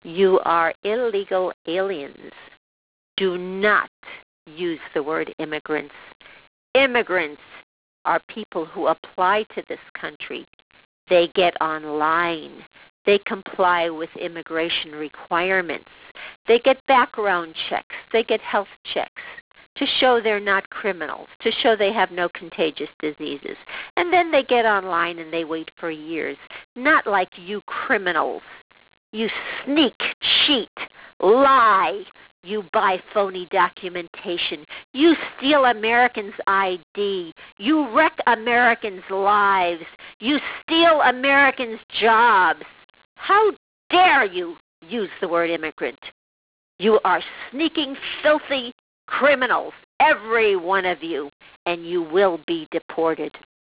You are illegal aliens. Do not use the word immigrants. Immigrants are people who apply to this country. They get online. They comply with immigration requirements. They get background checks. They get health checks to show they're not criminals, to show they have no contagious diseases. And then they get online and they wait for years. Not like you criminals. You sneak, cheat, lie. You buy phony documentation. You steal Americans' ID. You wreck Americans' lives. You steal Americans' jobs. How dare you use the word immigrant? You are sneaking, filthy criminals, every one of you, and you will be deported.